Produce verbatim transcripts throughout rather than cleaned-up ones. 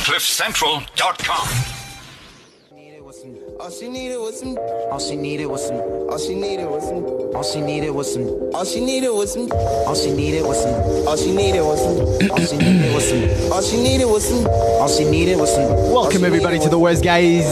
cliff central dot com. All she needed was some. All she needed was some. All she needed was some. All she needed was some. All she needed was some. All she needed was some. All she needed was some. All she needed was some. All she needed was some. All she needed was some. Welcome everybody to the Worst Guys.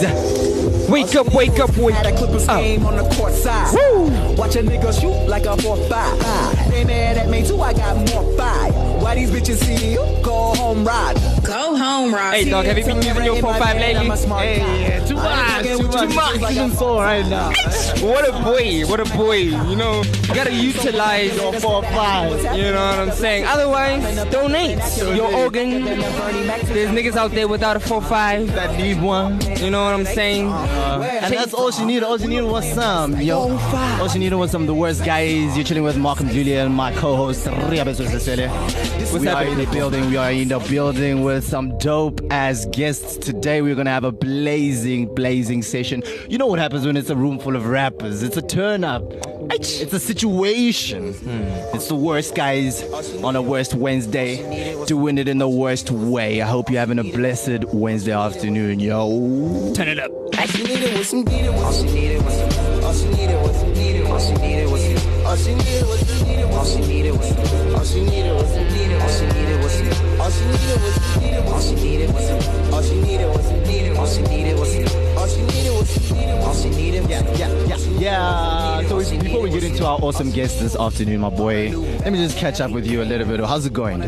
Wake up, wake up, wake up. Had a Clippers game on the court side. Woo! Watch a nigga shoot like a four five. They mad at me too, I got more five. Why these bitches see you? Go home ride. Go home, Rob. Hey dog, have you been using your four five lately? Hey, too much, too much, too much. Even so right now. What a boy, what a boy. You know, you gotta utilize Your four five. You know what I'm saying? Otherwise, donate your organ. There's niggas out there without a four five That need one. You know what I'm saying? And that's all she needed. All she needed was some, yo. All she needed was some of the Worst Guys. You're chilling with Malcolm Julia and my co-host Riabe Sosesele. We are in the building. We are in the building with some dope ass guests today. We're gonna have a blazing, blazing session. You know what happens when it's a room full of rappers? It's a turn up. It's a situation. Hmm. It's the Worst Guys on a Worst Wednesday, doing it in the worst way. I hope you're having a blessed Wednesday afternoon, yo. Turn it up. All she needed was some. All she needed was some. All she needed was some. All she needed was some. All she needed was some. All she needed was some. All she needed was some. All she needed was some. All she needed was some. All she needed was some. All she needed was some. All she needed was some. All she needed was some. All she needed. Yeah, yeah, yeah, yeah. So we, before we get into our awesome guest this afternoon, my boy, let me just catch up with you a little bit. How's it going?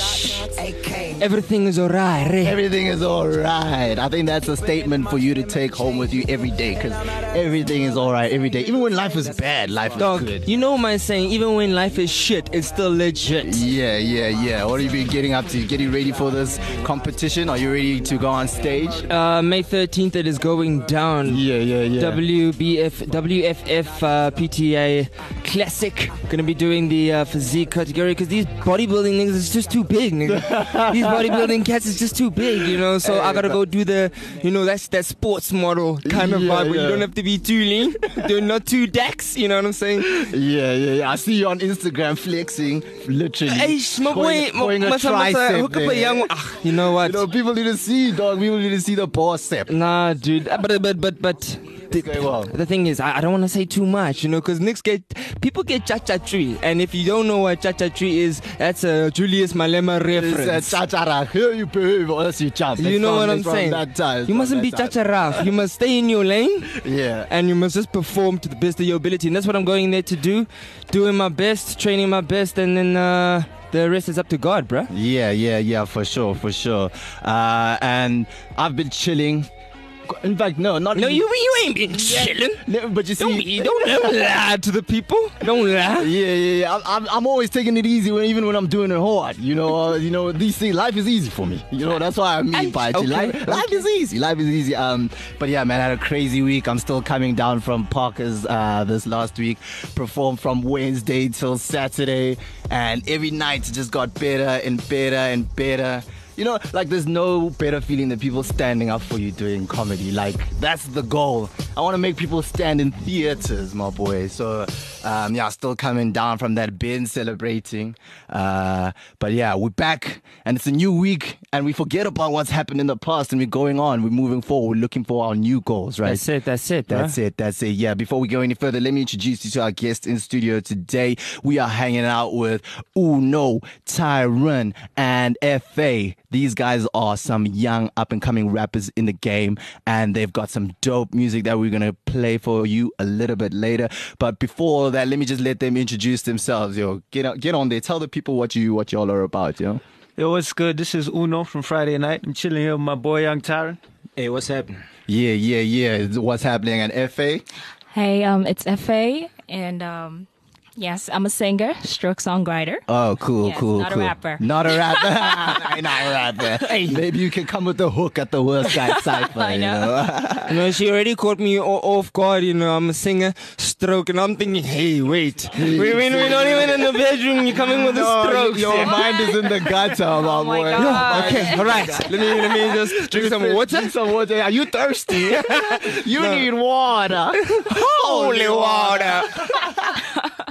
Everything is alright. Everything is alright. I think that's a statement for you to take home with you every day, because everything is alright every day. Even when life is bad, life Dog, is good. you know my saying, even when life is shit, it's still legit. Yeah, yeah, yeah. What have you been getting up to? Getting ready for this competition? Are you ready to go on stage? Uh, May thirteenth, it is going down. Yeah, yeah, yeah. W B F, W F F uh, P T A Classic. Gonna be doing the uh, physique category because these bodybuilding niggas is just too big, nigga. These bodybuilding cats is just too big, you know. So I gotta go do the, you know, that's that sports model kind of Yeah, vibe where yeah. you don't have to be too lean, they're not too dax. You know what I'm saying? Yeah, yeah, yeah. I see you on Instagram flexing, literally. Hey, my boy, Showing a masa masa tricep hook up a there. young. Ah, you know what? You know, people need to see, dog. People need to see the bicep. Nah, dude. Uh, But but but but. The, Okay, well. the thing is, I, I don't want to say too much, you know, because Knicks get people get cha-cha tree, and if you don't know what cha-cha tree is, that's a Julius Malema reference. It's a cha-cha-ra. Here you behave or else you jump. You It's know from- what I'm it's from saying? that time. It's You from mustn't be that time. cha-cha-ra. You must stay in your lane, Yeah. and you must just perform to the best of your ability, and that's what I'm going there to do, doing my best, training my best, and then uh, the rest is up to God, bruh. Yeah, yeah, yeah, for sure, for sure. Uh, and I've been chilling. In fact, no, not No, even- you you ain't been chilling. No, but you see, Don't be, don't, don't lie to the people. Don't lie. Yeah, yeah, yeah. I'm, I'm, I'm always taking it easy, when, even when I'm doing it hard. You know, uh, you know, these things. Life is easy for me. You know, that's why I mean by it. Okay, Life, okay. life is easy. Life is easy. Um, but yeah, man, I had a crazy week. I'm still coming down from Parker's uh, this last week. Performed from Wednesday till Saturday, and every night it just got better and better and better. You know, like there's no better feeling than people standing up for you doing comedy. Like that's the goal. I want to make people stand in theaters, my boy. So um, yeah, still coming down from that bin, celebrating. Uh, but yeah, we're back and it's a new week, and we forget about what's happened in the past and we're going on. We're moving forward. We're looking for our new goals, right? That's it. That's it. That's it. That's it. Yeah. Before we go any further, let me introduce you to our guest in studio today. We are hanging out with Uno, Tyron, and F A. These guys are some young up and coming rappers in the game, and they've got some dope music that we're going to play for you a little bit later. But before that, let me just let them introduce themselves. Yo, get on, get on there. Tell the people what you what y'all are about, yo. Yo, what's good? This is Uno from Friday Night. I'm chilling here with my boy Young Tyron. Hey, what's happening? Yeah, yeah, yeah. What's happening? And F A? Hey, um, it's F A, and um, yes, I'm a singer, stroke songwriter. Oh, cool, Yes, cool, not a cool. rapper. Not a rapper. I'm not a rapper. Maybe you can come with the hook at the Worst Guy Cypher. I you know. know? You know, she already caught me o- off guard. You know, I'm a singer, stroke, and I'm thinking, hey, wait, wait, wait, we're not even in the bedroom. You're coming with a No, stroke. your yeah. mind is in the gutter, my Oh my boy. God. Okay, all right. Let me let me just drink some water. Drink some water. Are you thirsty? You need water. Holy water.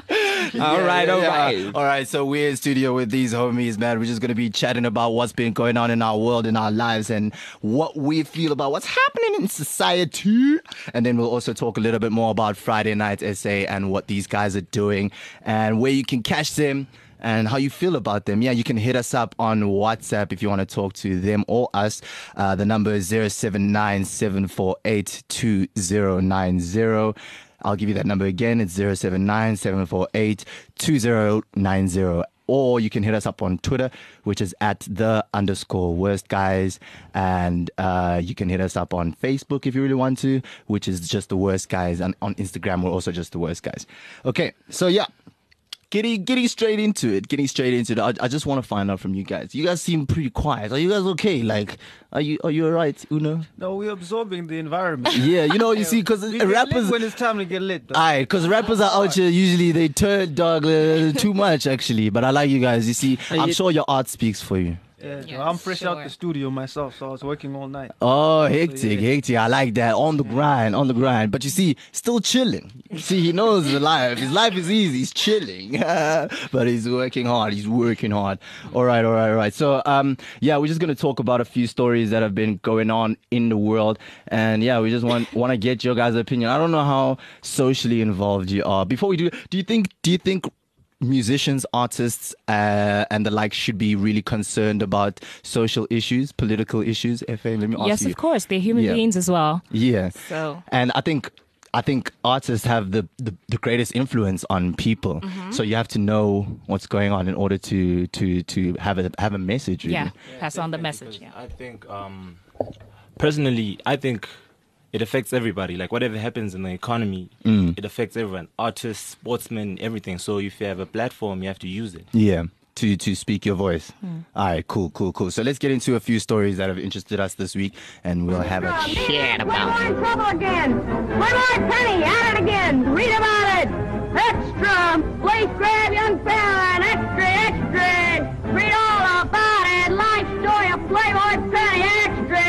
All right, all right. All right, so we're in studio with these homies, man. We're just going to be chatting about what's been going on in our world, in our lives, and what we feel about what's happening in society. And then we'll also talk a little bit more about Friday Night S A and what these guys are doing and where you can catch them and how you feel about them. Yeah, you can hit us up on WhatsApp if you want to talk to them or us. Uh, the number is zero seven nine seven four eight two zero nine zero. I'll give you that number again. It's zero seven nine seven four eight two zero nine zero. Or you can hit us up on Twitter, which is at the underscore worst guys. And uh, you can hit us up on Facebook if you really want to, which is just the worst guys. And on Instagram, we're also just the worst guys. Okay, so yeah. Getting getting straight into it, getting straight into it. I, I just want to find out from you guys. You guys seem pretty quiet. Are you guys okay? Like, are you are you alright, Uno? No, we're absorbing the environment. Yeah, you know, you see, because We get rappers. lit when it's time to get lit. Though. Aye, because rappers are out here. Usually they turn dog uh, too much, actually. But I like you guys. You see, I'm you- sure your art speaks for you. Yeah, Yes, I'm fresh out sure. the studio myself, so I was working all night. Oh, hectic, yeah. hectic. I like that. On the grind, on the grind. But you see, still chilling. You see, he knows the life. His life is easy. He's chilling. But he's working hard. He's working hard. All right, all right, all right. So, um, yeah, we're just going to talk about a few stories that have been going on in the world. And yeah, we just want want to get your guys' opinion. I don't know how socially involved you are. Before we do, do you think, do you think musicians, artists, uh, and the like should be really concerned about social issues, political issues? F A, let me ask Yes, you. of course. They're human Yeah. beings as well. Yeah. So And I think I think artists have the, the, the greatest influence on people. Mm-hmm. So you have to know what's going on in order to to to have a have a message. Really. yeah, pass on the message. Yeah. I think, um, personally, I think it affects everybody. Like whatever happens in the economy, Mm. it affects everyone. Artists, sportsmen, everything. So if you have a platform, you have to use it. Yeah. To to speak your voice. Hmm. All right, cool, cool, cool. So let's get into a few stories that have interested us this week, and we'll have a chat about We're it. in trouble again. One more penny, at it again. Read about it. Extra. Police grab young fella and extra, extra. Read all about it. Life story of Playboy Penny. Extra,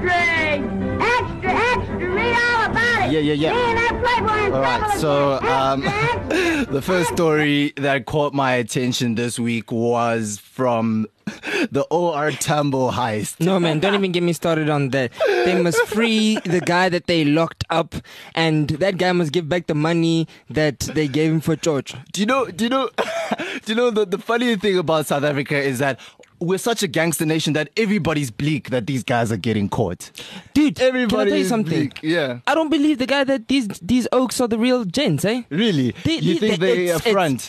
extra. Extra, extra. Read all about it. Yeah, yeah, yeah. Me and that Playboy in All trouble right, so again. um, Extra, extra. the first story that caught my attention this week was from the O R Tambo heist. No, man, don't even get me started on that. They must free the guy that they locked up, and that guy must give back the money that they gave him for George. Do you know? Do you know? do you know the the funny thing about South Africa is that we're such a gangster nation that everybody's bleak that these guys are getting caught. Dude, Everybody can I tell you is something? bleak. Yeah. I don't believe the guy that these these oaks are the real gents, eh? Really? They- you they- think they it's- are front?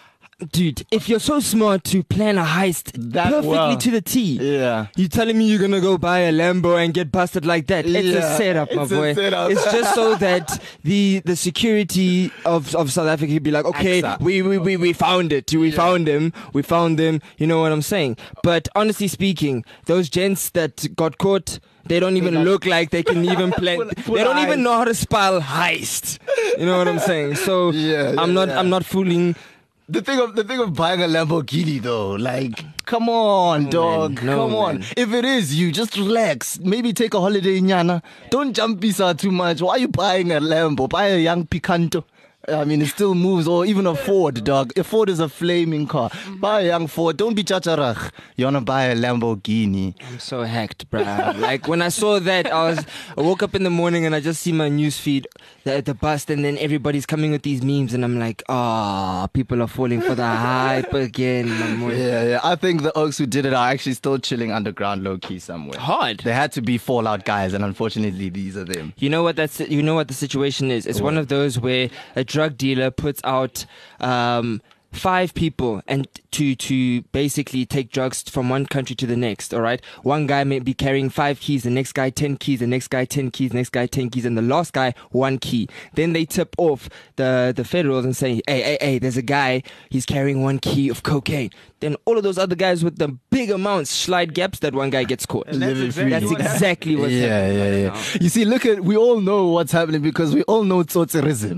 Dude, if you're so smart to plan a heist That perfectly well. to the T, Yeah. you telling me you're gonna go buy a Lambo and get busted like that? It's Yeah, a setup, my it's a boy. setup. It's just so that the the security of, of South Africa could be like, okay, Acts up. we, we, we, we found it. We found him. We found him. You know what I'm saying? But honestly speaking, those gents that got caught, they don't even look like they can even plan. Full- full they don't eyes. even know how to spell heist. You know what I'm saying? So Yeah, I'm yeah, not yeah. I'm not fooling. The thing of the thing of buying a Lamborghini though, like, come on, dog, man. No, come on. man. If it is you, just relax. Maybe take a holiday in Yana. Don't jump visa too much. Why are you buying a Lambo? Buy a young Picanto. I mean, it still moves, or even a Ford, dog. A Ford is a flaming car. Buy a young Ford. Don't be chacharach. You wanna buy a Lamborghini? I'm so hacked, bruh. Like when I saw that, I was I woke up in the morning and I just see my news feed the, the bust, and then everybody's coming with these memes, and I'm like, ah, people are falling for the hype again. my boy. Yeah, yeah. I think the Oaks who did it are actually still chilling underground, low key somewhere. Hard. They had to be Fallout guys, and unfortunately, these are them. You know what that's you know what the situation is. It's one of those where a drug dealer puts out um, five people and to to basically take drugs from one country to the next. All right, one guy may be carrying five keys, the next guy ten keys, the next guy ten keys, the next guy ten keys, and the last guy one key. Then they tip off the the federals and say, hey, hey, hey, there's a guy, he's carrying one key of cocaine. Then all of those other guys with the big amounts slide gaps. That one guy gets caught. And that's Living exactly That's what happened. exactly what's yeah, happening yeah, right yeah. now. You see, look at, we all know what's happening because we all know tsotserism.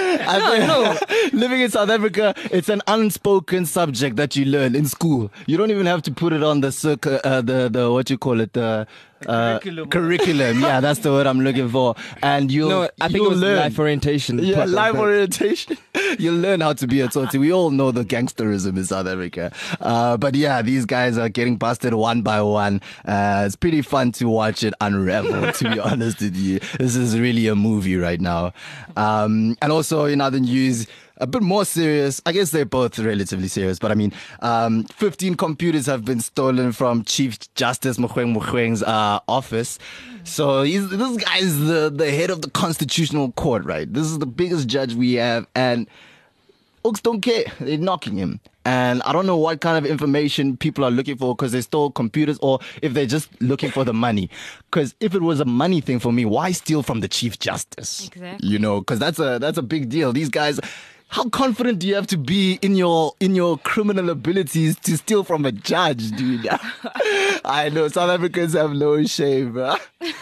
I mean, living in South Africa, it's an unspoken subject that you learn in school. You don't even have to put it on the circuit, uh, the, the, what you call it, the, uh, Curriculum. curriculum. Yeah, that's the word I'm looking for. And you'll No, I think you'll it was learn. life orientation. Yeah, part of life that. orientation. You'll learn how to be a Tsotsi. We all know the gangsterism in South Africa. Uh, but yeah, these guys are getting busted one by one. Uh, it's pretty fun to watch it unravel, to be honest with you. This is really a movie right now. Um, and also in other news, a bit more serious. I guess they're both relatively serious, but I mean, um, fifteen computers have been stolen from Chief Justice Mogoeng Mogoeng's uh, office. So he's, this guy is the, the head of the Constitutional Court, right? This is the biggest judge we have, and Oaks don't care. They're knocking him. And I don't know what kind of information people are looking for because they stole computers or if they're just looking for the money. Because if it was a money thing for me, why steal from the Chief Justice? Exactly. You know, because that's a that's a big deal. These guys, how confident do you have to be in your in your criminal abilities to steal from a judge, dude? I know South Africans have no shame, bro.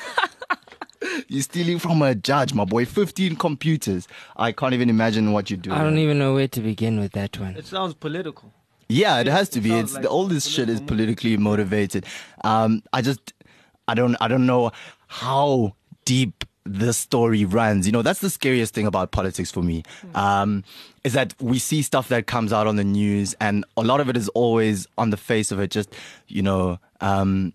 You're stealing from a judge, my boy. fifteen computers. I can't even imagine what you're doing. I don't even know where to begin with that one. It sounds political. Yeah, it has to It be. sounds It's like the, all this shit is political politically motivated. Um, I just, I don't, I don't know how deep this story runs. You know, that's the scariest thing about politics for me. Um, is that we see stuff that comes out on the news, and a lot of it is always on the face of it, just you know, um,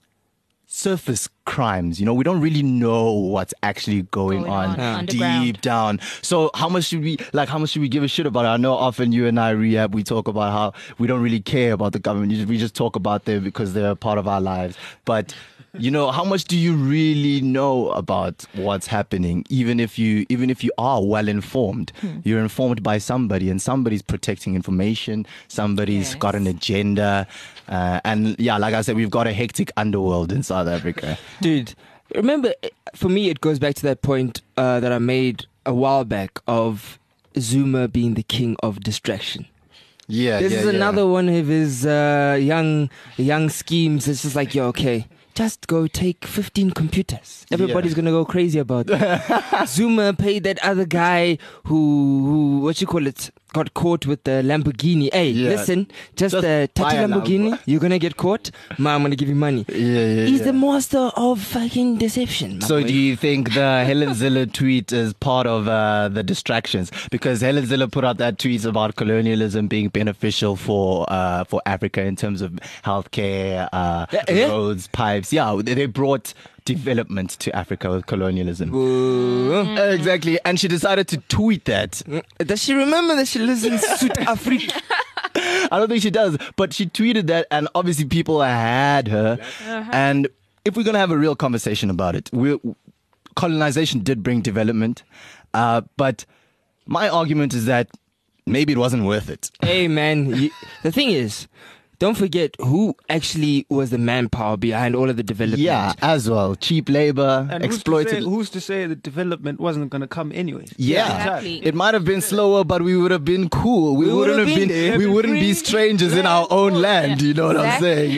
surface crimes. You know, we don't really know what's actually going, Going on, on Yeah. underground. deep down. So how much should we like? How much should we give a shit about it? I know often you and I rehab. We talk about how we don't really care about the government. You just- We just talk about them because they're a part of our lives. But you know, how much do you really know about what's happening? Even if you, even if you are well informed, you're informed by somebody, and somebody's protecting information. Somebody's Yes. got an agenda, uh, and yeah, like I said, we've got a hectic underworld in South Africa. Dude, remember, for me, it goes back to that point uh, that I made a while back of Zuma being the king of distraction. Yeah, This yeah, is yeah. another one of his uh, young young schemes. It's just like, yo, okay, just go take fifteen computers. Everybody's Yeah. gonna go crazy about it. Zuma paid that other guy who, who what you call it, got caught with the Lamborghini. Hey, Yeah. listen, just, Just uh, touch buy a a Lamborghini, Lambo. you're gonna get caught. Ma, I'm gonna give you money. Yeah, yeah, He's yeah. the master of fucking deception. my So boy. do you think the Helen Ziller tweet is part of uh, the distractions? Because Helen Ziller put out that tweet about colonialism being beneficial for uh, for Africa in terms of healthcare, uh, Yeah, yeah. roads, pipes. Yeah, they they brought development to Africa with colonialism. Ooh. Exactly. And she decided to tweet that. Does she remember that she lives in South Africa? I don't think she does, but she tweeted that, and obviously people had her. And if we're going to have a real conversation about it, we colonization did bring development, uh, but my argument is that maybe it wasn't worth it. Hey man, you, the thing is, don't forget who actually was the manpower behind all of the development. Yeah, as well. Cheap labor, And exploited. Who's to, say, who's to say that development wasn't going to come anyway? Yeah, Exactly. it might have been slower, but we would have been cool. We, We wouldn't would have have been. been there. We wouldn't be strangers in our own land. You know what I'm saying?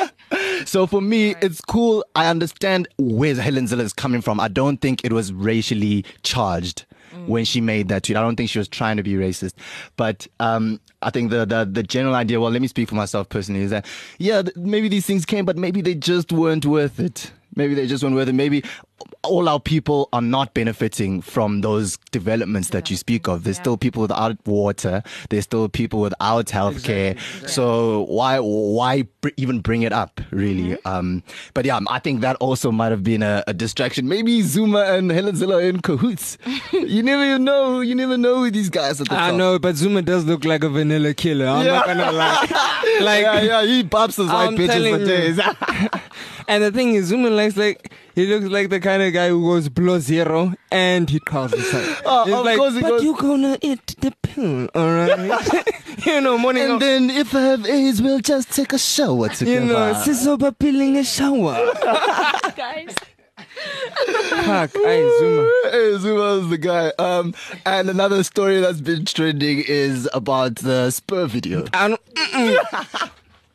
So for me, it's cool. I understand where Helen Ziller is coming from. I don't think it was racially charged when she made that tweet. I don't think she was trying to be racist, but um, I think the, the the general idea. Well, let me speak for myself personally. Is that yeah, th- maybe these things came, but maybe they just weren't worth it. Maybe they just weren't worth it. Maybe all our people are not benefiting from those developments that you speak of. There's Yeah. still people without water. There's still people without healthcare. So why why br- even bring it up, really? Um, but yeah, I think that also might have been a, a distraction. Maybe Zuma and Helen Ziller are in cahoots. You never know. You never know with these guys at the I top. know, but Zuma does look like a vanilla killer. I'm not gonna lie. Like, yeah, yeah, he pops his white I'm bitches telling for you. days. and the thing is, Zuma likes like he looks like the kind of guy who goes below zero and he calls himself. Oh, It's of like, course he but goes- you gonna eat the pill, alright? you know, morning. And of- then if I have AIDS, we'll just take a shower you together. know, sisoba pill in a shower. Guys. Fuck, I Zuma. Hey, Zuma is the guy. Um, and another story that's been trending is about the Spur video. I don't, mm-mm.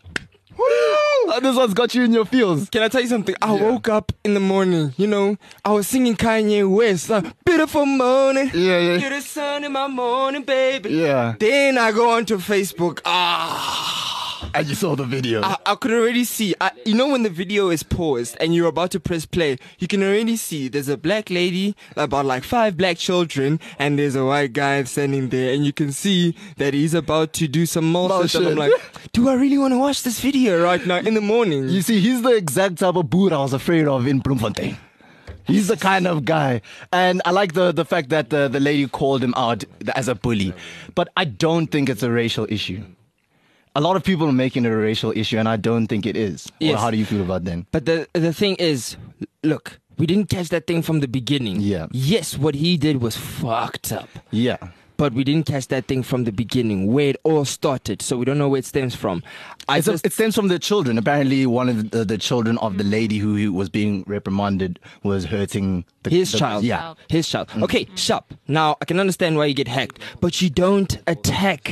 Uh, this one's got you in your feels. Can I tell you something? I woke up in the morning, you know, I was singing Kanye West, uh, beautiful morning. Yeah, yeah. You're the sun in my morning, baby. Yeah. Then I go onto Facebook. Ah, And you saw the video. I, I could already see. I, you know when the video is paused and you're about to press play, you can already see there's a black lady, about like five black children, and there's a white guy standing there, and you can see that he's about to do some motion. And I'm like, do I really want to watch this video right now in the morning? You see, he's the exact type of boot I was afraid of in Bloemfontein. He's the kind of guy. And I like the, the fact that the, the lady called him out as a bully. But I don't think it's a racial issue. A lot of people are making it a racial issue, and I don't think it is. Yes. Or how do you feel about that? But the the thing is, look, we didn't catch that thing from the beginning. Yeah. Yes, what he did was fucked up. Yeah. But we didn't catch that thing from the beginning, where it all started. So we don't know where it stems from. I It's a- just, it stems from the children. Apparently, one of the, the children of the lady who, who was being reprimanded was hurting the, his the- child. Yeah. His child. Okay, sharp. Now, I can understand why you get hacked, but you don't attack.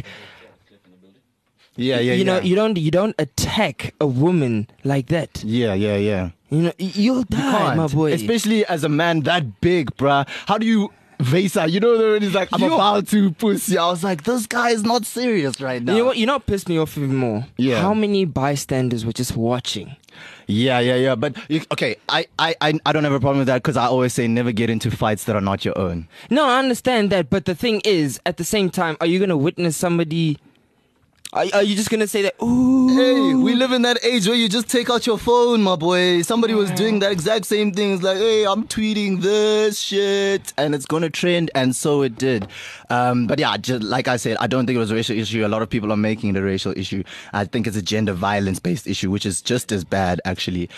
Yeah, yeah, you know, yeah. you don't you don't attack a woman like that. Yeah, yeah, yeah. You know, y- you'll die, Can't. my boy. Especially as a man that big, bruh. How do you Vesa? You know when he's like, I'm Yo. about to pussy. I was like, this guy is not serious right now. You know what? You know what pissed me off even more? Yeah. How many bystanders were just watching? Yeah, yeah, yeah. But you, okay, I, I, I, I don't have a problem with that because I always say never get into fights that are not your own. No, I understand that, but the thing is, at the same time, are you gonna witness somebody? Are, are you just gonna say that? Ooh, Hey, we live in that age where you just take out your phone, my boy. Somebody was doing that exact same thing. It's like, hey, I'm tweeting this shit, and it's gonna trend, and so it did. Um, but yeah, just like I said, I don't think it was a racial issue. A lot of people are making it a racial issue. I think it's a gender violence based issue, which is just as bad, actually.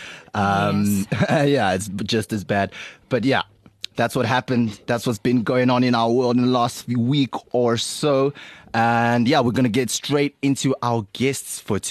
Um, yeah, it's just as bad. But yeah. That's what happened. That's what's been going on in our world in the last week or so. And yeah, we're going to get straight into our guests for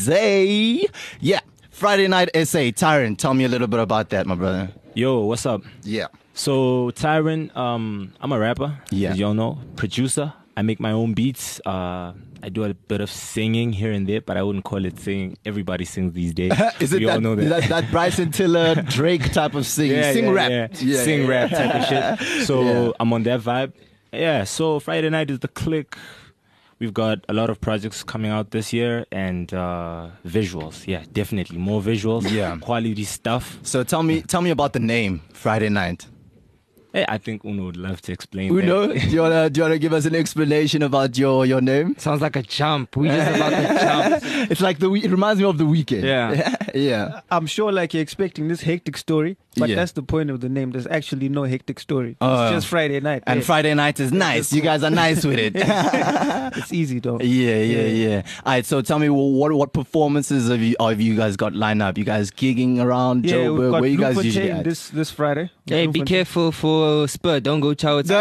today. Yeah, Friday Night S A. Tyron, tell me a little bit about that, my brother. Yo, what's up? Yeah. So, Tyron, um, I'm a rapper, Yeah. as y'all know, producer. I make my own beats. Uh, I do a bit of singing here and there, but I wouldn't call it singing. Everybody sings these days. Is it we all that, know that. that, that Bryson Tiller, Drake type of sing? yeah, sing yeah, rap. yeah. Yeah, Sing yeah. rap type of shit. So Yeah. I'm on that vibe. Yeah, so Friday night is the click. We've got a lot of projects coming out this year and uh, visuals. Yeah, definitely more visuals. Yeah. Quality stuff. So tell me, tell me about the name Friday Night. Hey, I think Uno would love to explain Uno, that. do you wanna do you wanna give us an explanation about your your name? sounds like a jump. We just about to jump. It's like the we- it reminds me of the weekend. Yeah. yeah. I'm sure like you're expecting this hectic story, but Yeah. that's the point of the name. There's actually no hectic story. Oh. It's just Friday night. And Yeah. Friday night is nice. You guys are nice with it. yeah, It's easy though. yeah, yeah. All right. So tell me, what what performances have you have you guys got lined up? You guys gigging around Yeah, we've Joburg? got Where you guys Bloemfontein usually at? this this Friday. Hey, be Bloemfontein. careful for Spur. Don't go chow. It's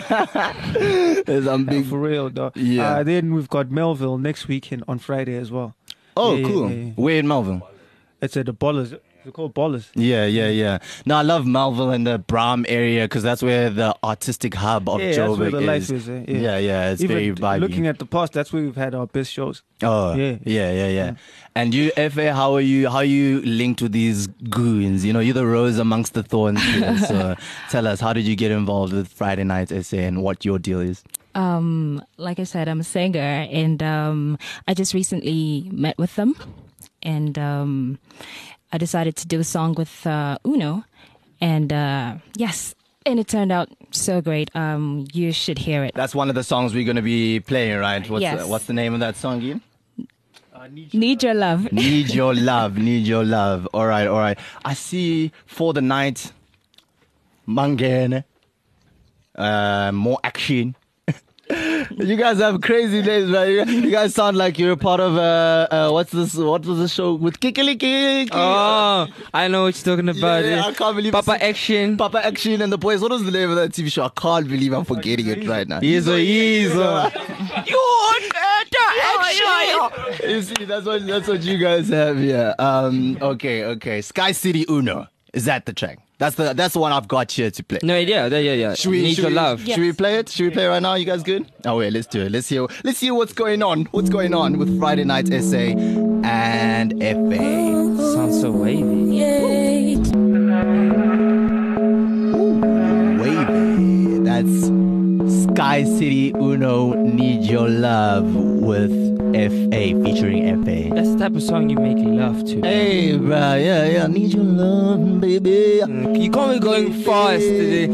There's some Yeah, big. for real though. Yeah. Uh, then we've got Melville next weekend on Friday as well. Oh, Yeah, yeah, cool. yeah, yeah. Where in Melville? It's at the Ballers. They're called Ballers. Yeah, yeah, yeah. No, I love Melville and the Braam area because that's where the artistic hub of Yeah, that's Joburg where the is. life is, eh? Yeah. yeah, yeah. It's Even very vibey. looking at the past, that's where we've had our best shows. Oh, yeah, Yeah. yeah, yeah, yeah. And you, F A, how are you? How are you linked with these goons? You know, you're the rose amongst the thorns. Here. So, tell us, how did you get involved with Friday Night S A and what your deal is? Um, like I said, I'm a singer, and um, I just recently met with them, and um, I decided to do a song with uh, Uno, and uh, yes, and it turned out so great. Um, you should hear it. That's one of the songs we're going to be playing, right? What's, Yes. the, what's the name of that song again? Need your love. Need your love, need your love. All right, all right. I see for the night, Mangene, uh, more action. You guys have crazy names, man. You you guys sound like you're a part of uh, uh what's this? What was the show with Kikili? Oh, I know what you're talking about. yeah, eh? I can't believe Papa it's- Action. Papa Action and the Boys. What was the name of that T V show? I can't believe I'm forgetting it right now. Yezo, Yezo. You see, that's what that's what you guys have here. Um, okay, okay. Sky City Uno. Is that the track? That's the that's the one I've got here to play. No idea. Yeah, yeah, yeah. Should we, Need should your we, love. Should we play it? Should we play it right now? You guys good? Oh wait, let's do it. Let's hear let's hear what's going on. What's going on with Friday Night S A and F A. Sounds so wavy. Wavy. That's Sky City Uno, Need Your Love with F A, featuring F A. That's the type of song you make love to. Hey, bro, yeah, yeah, need your love, baby. You can't be going fast today.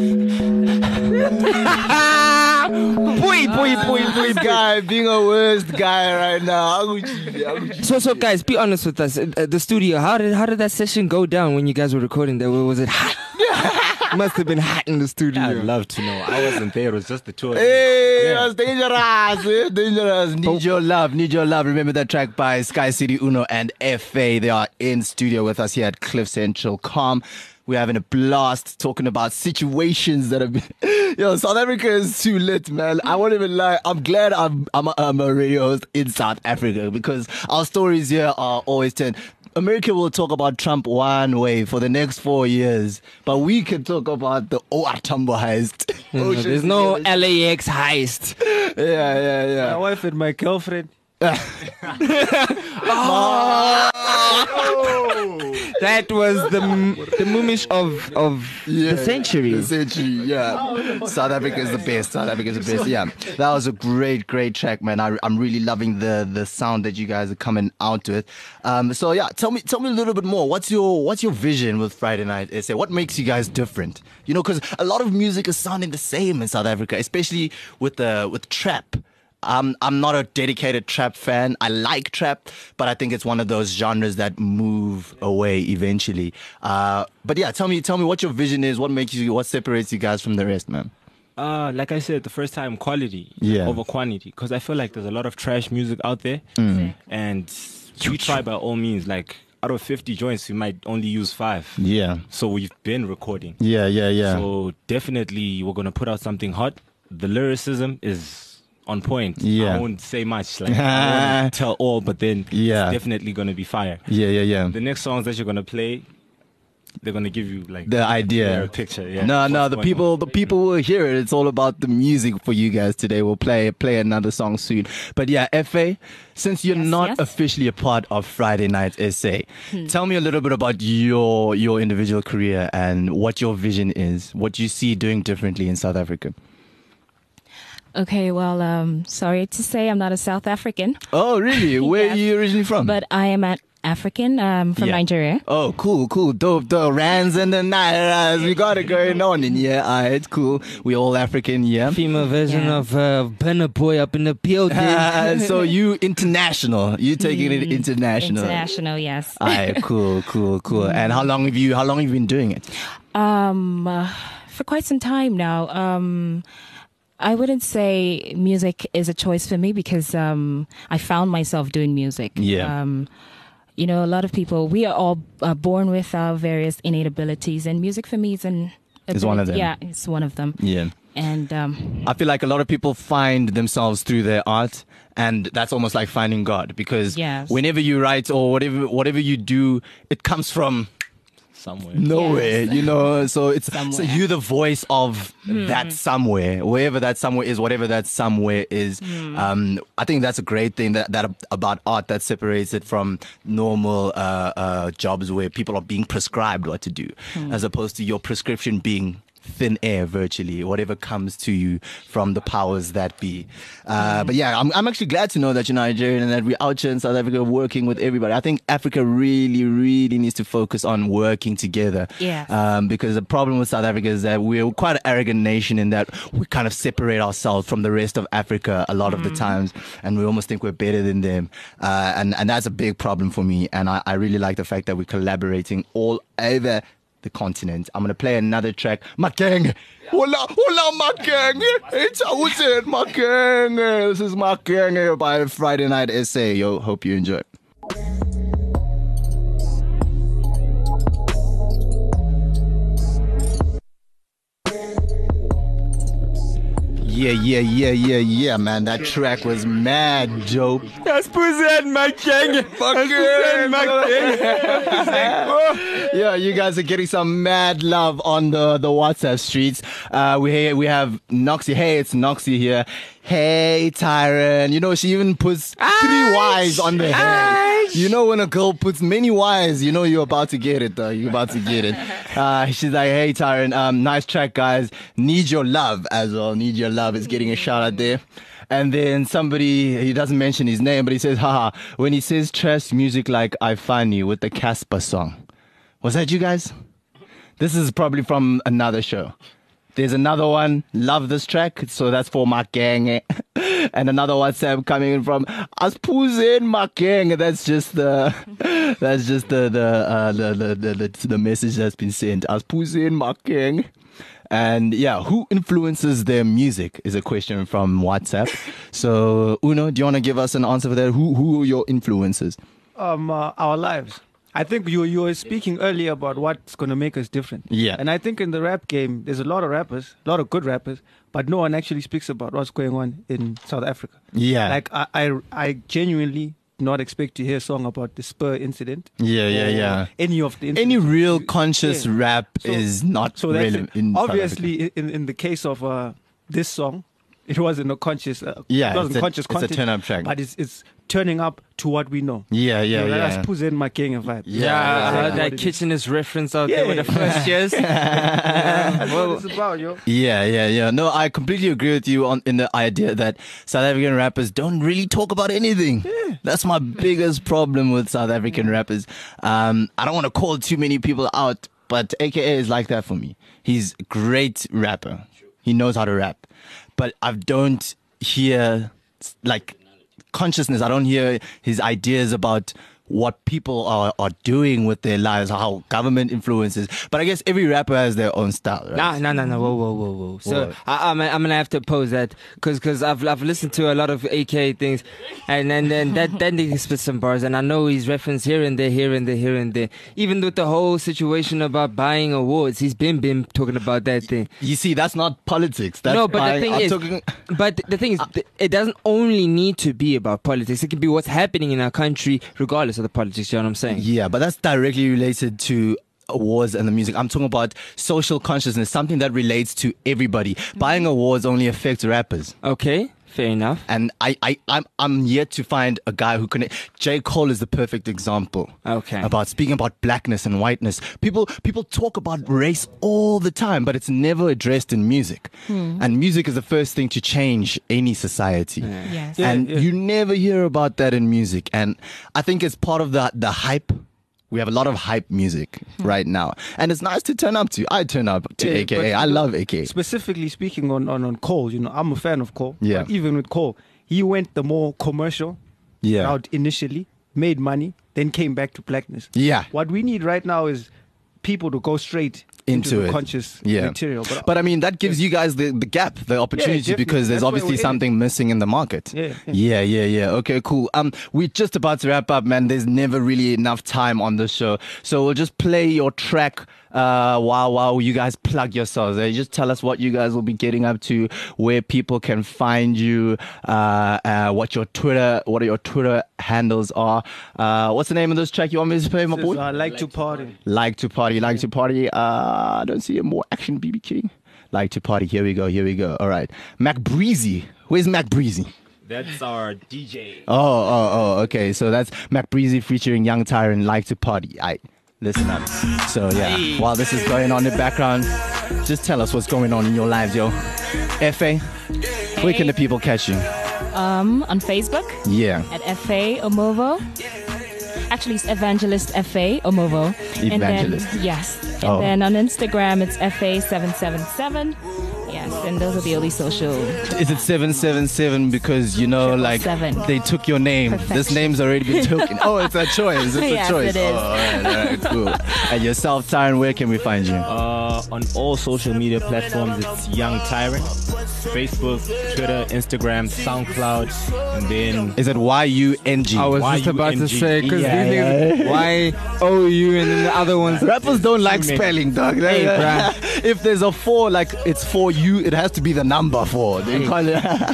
boy, boy, boy, boy, This guy being a worst guy right now. So, so guys, be honest with us. Uh, the studio, how did how did that session go down when you guys were recording? There was it hot? Must have been hot in the studio. I'd love to know. I wasn't there. It was just the two of them. Hey, Yeah. that's dangerous, eh? dangerous. Need your love, need your love. Remember that track by Sky City Uno and F A. They are in studio with us here at Cliff Central Com. We're having a blast talking about situations that have been. Yo, South Africa is too lit, man. I won't even lie. I'm glad I'm I'm a, I'm a radio host in South Africa because our stories here are always ten. America will talk about Trump one way for the next four years, but we can talk about the O R Tambo heist. No, there's no L A X heist. Yeah, yeah, My yeah. wife and my girlfriend. That was the the moomish of of Yeah, the century. The century, yeah. South Africa is the best. South Africa is the best. Yeah, that was a great, great track, man. I, I'm really loving the the sound that you guys are coming out with. Um, so yeah, tell me, tell me a little bit more. What's your what's your vision with Friday Night S A? What makes you guys different? You know, because a lot of music is sounding the same in South Africa, especially with the with trap. Um, I'm not a dedicated trap fan. I like trap, but I think it's one of those genres that move away eventually. Uh, but yeah, tell me, tell me what your vision is. What makes you, what separates you guys from the rest, man? Uh, like I said, the first time, quality Yeah. over quantity. Because I feel like there's a lot of trash music out there. Mm. And we try by all means, like out of fifty joints, we might only use five. Yeah, So we've been recording. yeah, yeah, yeah. So definitely we're going to put out something hot. The lyricism is on point. Yeah. I won't say much. Like, I won't tell all, but then Yeah. it's definitely going to be fire. yeah, yeah, yeah. The next songs that you're going to play, they're going to give you like The idea. clearer picture. Yeah. No, no, What's the going people, on. the people will hear it. It's all about the music for you guys today. We'll play play another song soon. But yeah, F A, since you're Yes, not yes. officially a part of Friday Night S A, tell me a little bit about your your individual career and what your vision is, what you see doing differently in South Africa. Okay, well, um, sorry to say I'm not a South African, Oh, really? Where Yes. are you originally from? but I am an African um, from Yeah. Nigeria. Oh, cool, cool, dope, dope. Rands and the Nairas. We got it going on in here. Uh, it's cool. We all African, yeah. Female version Yeah. of uh, Burna Boy up in the building. Uh, so you international. You taking it international. International, yes. Aye, cool, cool, cool. And how long have you how long have you been doing it? Um, uh, for quite some time now. Um, I wouldn't say music is a choice for me because um, I found myself doing music. Yeah. Um, you know, a lot of people, we are all uh, born with our various innate abilities, and music for me is an Is one of them. Yeah, it's one of them. Yeah. And um, I feel like a lot of people find themselves through their art, and that's almost like finding God, because Yes. whenever you write or whatever whatever you do, it comes from somewhere. nowhere, Yes. you know. So it's so Somewhere. you're the voice of Hmm. that somewhere, wherever that somewhere is, whatever that somewhere is. Hmm. Um, I think that's a great thing that that about art that separates it from normal uh, uh, jobs where people are being prescribed what to do, Hmm. as opposed to your prescription being thin air virtually, whatever comes to you from the powers that be. Uh, but yeah, I'm, I'm actually glad to know that you're Nigerian and that we're out here in South Africa working with everybody. I think Africa really, really needs to focus on working together. Yes. Um, because the problem with South Africa is that we're quite an arrogant nation in that we kind of separate ourselves from the rest of Africa a lot of the times, and we almost think we're better than them. Uh, and, and that's a big problem for me. And I, I really like the fact that we're collaborating all over the continent. I'm gonna play another track. My gang. Hola, hola, my gang. It's who's it, my gang. This is my gang by Friday Night S A. Yo, hope you enjoy. Yeah, yeah, yeah, yeah, yeah, man. That track was mad dope. That's pussy my gang. Yeah, you guys are getting some mad love on the, the WhatsApp streets. Uh, we we have Noxie. Hey, it's Noxie here. hey, Tyron. You know, she even puts three Y's on the head. You know, when a girl puts many Y's, you know you're about to get it, though. You're about to get it. Uh, she's like, hey, Tyron, um, nice track, guys. Need your love as well. Need your love is getting a shout out there. And then somebody, he doesn't mention his name, but he says, haha, when he says trash music like I Find You with the Casper song. Was that you guys? This is probably from another show. There's another one, love this track, so that's for my gang. And another WhatsApp coming in from Aspuzen my gang. That's just the that's just the the uh, the, the, the, the the message that's been sent. Aspuzen my gang. And yeah, who influences their music is a question from WhatsApp. So Uno, do you want to give us an answer for that? Who who are your influences? Um, uh, our lives. I think you you were speaking earlier about what's going to make us different. Yeah. And I think in the rap game, there's a lot of rappers, a lot of good rappers, but no one actually speaks about what's going on in South Africa. Yeah. Like, I, I, I genuinely not expect to hear a song about the Spur incident. Yeah, yeah, or yeah. Any of the Any incidents. real conscious Yeah. rap So- is not So that's relevant it. in South Obviously, Africa. in, in the case of uh, this song, it wasn't a conscious, uh, Yeah, it wasn't it's a- conscious it's a content, turn-up track. but it's it's turning up to what we know. Yeah, yeah, You know, yeah. That's Puzen my king vibe. Yeah, Yeah, I yeah, heard What that it is. Kitchener's reference out Yeah. there with the first years. That's Well, what it's about, yo. Yeah, yeah, yeah. No, I completely agree with you on in the idea that South African rappers don't really talk about anything. That's my biggest problem with South African rappers. Um, I don't want to call too many people out, but A K A is like that for me. He's a great rapper. He knows how to rap, but I don't hear like consciousness. I don't hear his ideas about what people are, are doing with their lives, how government influences. But I guess every rapper has their own style, right? Nah, nah, nah, nah. Whoa, whoa, whoa, whoa. So What? I, I'm, I'm gonna have to oppose that because because I've I've listened to a lot of A K things, and and then that that nigga spits some bars, and I know he's referenced here and there, here and there, here and there. Even with the whole situation about buying awards, he's been been talking about that thing. You see, that's not politics. That's no, but I- the thing I'm is, talking- but the thing is, th- it doesn't only need to be about politics. It can be what's happening in our country, regardless of the politics. You know what I'm saying? Yeah, but that's directly related to awards and the music. I'm talking about social consciousness, something that relates to everybody. Buying awards only affects rappers. Okay, fair enough. And I, I, I'm, I'm yet to find a guy who can. J. Cole is the perfect example. Okay. About speaking about blackness and whiteness. People, people talk about race all the time, but it's never addressed in music. And music is the first thing to change any society. Yes. Yeah, and yeah. you never hear about that in music. And I think it's part of the the hype. We have a lot of hype music right now, and it's nice to turn up to. I turn up to Yeah, A K A. but I you know, love A K A. Specifically speaking on, on, on Cole, you know, I'm a fan of Cole. Yeah. But even with Cole, he went the more commercial Yeah. route initially, made money, then came back to blackness. Yeah. What we need right now is people to go straight into, Into the it. conscious Yeah. material. But, But I mean, that gives you guys the, the gap, the opportunity, definitely. because there's That's why obviously we're in it. something missing in the market. Yeah, yeah, yeah, yeah. Okay, cool. Um, we're just about to wrap up, man. There's never really enough time on the show, so we'll just play your track. Uh, while while you guys plug yourselves, eh? Just tell us what you guys will be getting up to, where people can find you, uh, uh, what your Twitter, what your Twitter handles are. Uh, what's the name of this track you want me to play, my Says, boy? I like to party. Like to party, like to party. Uh, I don't see a more action, B B King. Like to party. Here we go. Here we go. All right, Mac Breezy. Where's Mac Breezy? That's our D J. Oh, oh, oh. Okay, so that's Mac Breezy featuring Young Tyrant. Like to party. I listen up. So yeah, while this is going on in the background, just tell us what's going on in your lives, yo. F A, where can the people catch you? Um, on Facebook Yeah. at F A Omovo. Actually, it's Evangelist F A Omovo. Evangelist. And then, yes. And Oh. then on Instagram, it's F A seven seven seven. Yes, and those are the only social. Is it seven seven seven because, you know, like seven. they took your name? This Perfection. name's already been taken. Oh, it's a choice. It's Yes, a choice. it is. Oh, all right, all right, cool. And yourself, Tyron, where can we find you? Uh, on all social media platforms, it's Young Tyrant. Facebook, Twitter, Instagram, SoundCloud, and then Is it Y U N G? I was Y just U about N to G. say because Yeah, these niggas, why O U and then the other ones. Rappers don't like Two spelling, dog. Hey, bruh. If there's a four, like it's for you, it has to be the number four. They call it.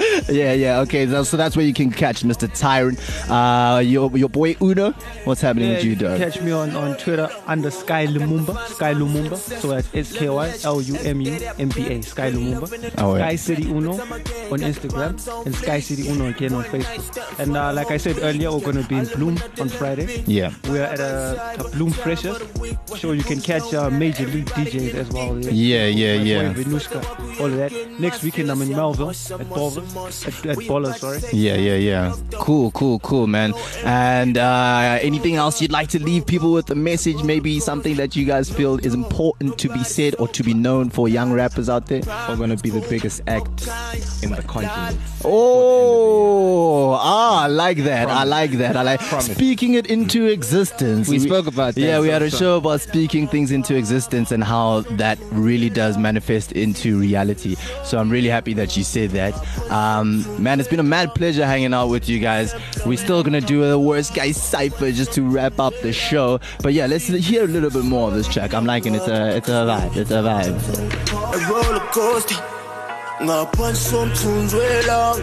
Yeah, yeah. Okay, so, so that's where you can catch Mister Tyrant. Uh, your your boy Uno. What's happening Yeah, with you, you can dog? catch me on, on Twitter under Sky Lumumba. Sky Lumumba. So that's S K Y L U M U M B A. Sky Lumumba. Oh, yeah. Sky City Uno on Instagram and Sky City Uno again on Facebook. And uh, like I said earlier, we're going to be in Bloom on Friday. Yeah. We're at a, a Bloom Freshers. So you can catch uh, major league D Js as well. Yeah, yeah, My yeah. boy Venushka, all of that. Next weekend I'm in Melville at Boller. At, at Boller, sorry. Yeah, yeah, yeah. Cool, cool, cool, man. And uh, anything else you'd like to leave people with a message? Maybe something that you guys feel is important to be said or to be known for young rappers out there? We're gonna be the biggest act in the continent. Oh, ah, I like that. I Promise. like that. I like Promise. speaking it into existence. We spoke about that. Yeah, we had a So- show about speaking things into existence and how that really does manifest into reality. So I'm really happy that you said that. Um, man, it's been a mad pleasure hanging out with you guys. We're still gonna do the Worst Guy Cypher just to wrap up the show. But yeah, let's hear a little bit more of this track. I'm liking it. It's a, it's a vibe. It's a vibe. A roller coaster. Ngaphansi somthunzi welanga.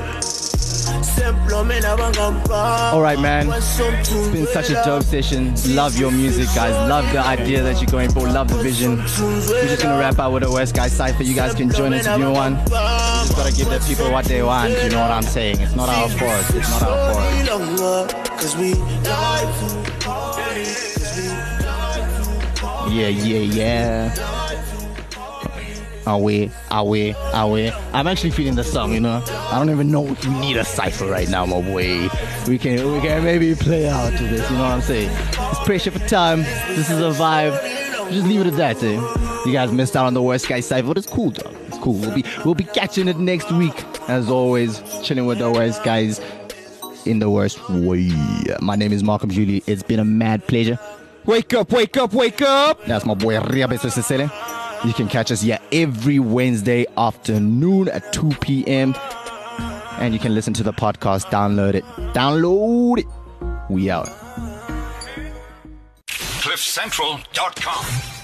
All right, man. It's been such a dope session. Love your music, guys. Love the idea that you're going for. Love the vision. We're just gonna wrap up with a West Guy Cypher. You guys can join us if you want. Just gotta give the people what they want. You know what I'm saying? It's not our fault. It's not our fault. Yeah, yeah, yeah. Are we? Are we? Are we? I'm actually feeling the song, you know. I don't even know if we need a cipher right now, my boy. We can, we can maybe play out to this. You know what I'm saying? It's pressure for time. This is a vibe. Just leave it at that, eh? You guys missed out on the Worst Guy cipher, but it's cool, dog. It's cool. We'll be, we'll be catching it next week, as always. Chilling with the Worst Guys in the worst way. My name is Malcolm Julie. It's been a mad pleasure. Wake up, wake up, wake up! That's my boy Riabe Sesele. You can catch us here every Wednesday afternoon at two p.m. And you can listen to the podcast, download it. Download it. We out. cliff central dot com